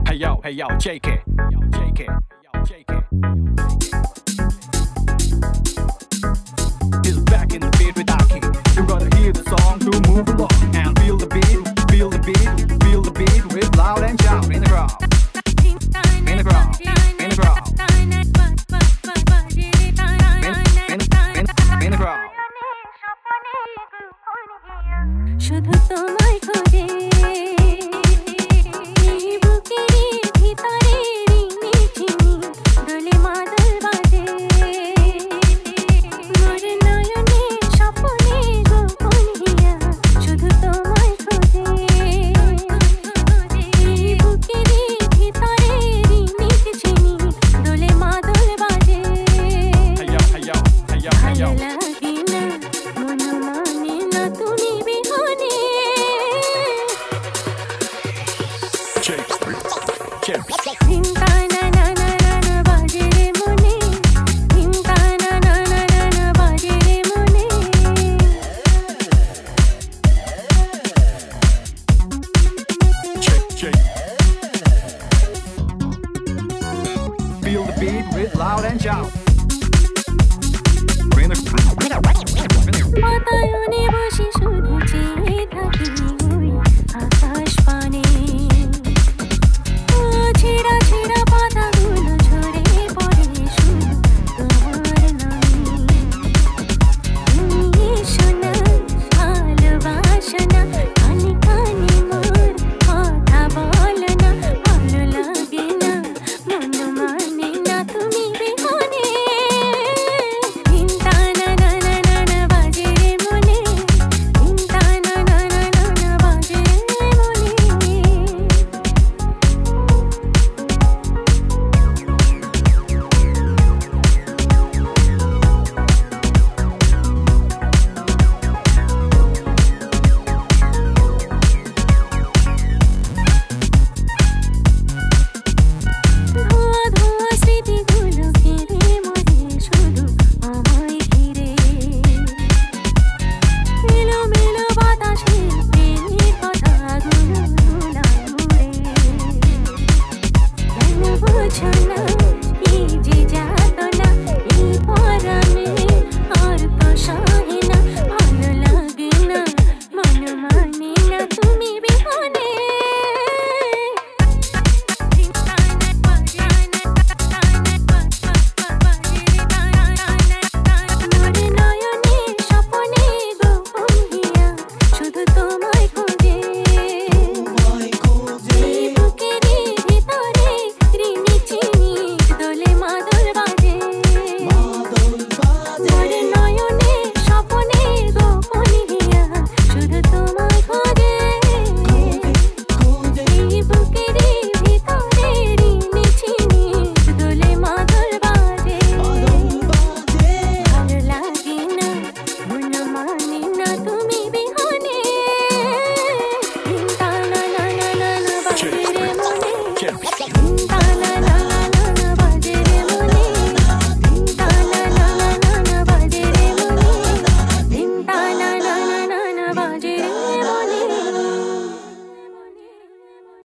hey yo, JK, yo, JK, yo, JK. He's back in the beat with Aki. You gotta hear the song to move along and feel the beat, feel the beat, feel the beat with loud and shout in the crowd, in the crowd, in the crowd, in the crowd. শুধু তোমায় খোঁজে বুকের ভিতরে রিনি ঝিনি দোলে মাদল বাজে মোর নয়নে স্বপ্নে গোপন হিয়া শুধু তোমায় খোঁজে বুকের ভিতরে রিনি ঝিনি দোলে মাদল বাজে ভালো লাগে না মন মানে না তুমি বিহনে চিন্তা না না না না না বাজে রে মনে চিন্তা না না না না না বাজে রে মনে Feel the beat with loud and shout. বাতায়নে বসে শুধু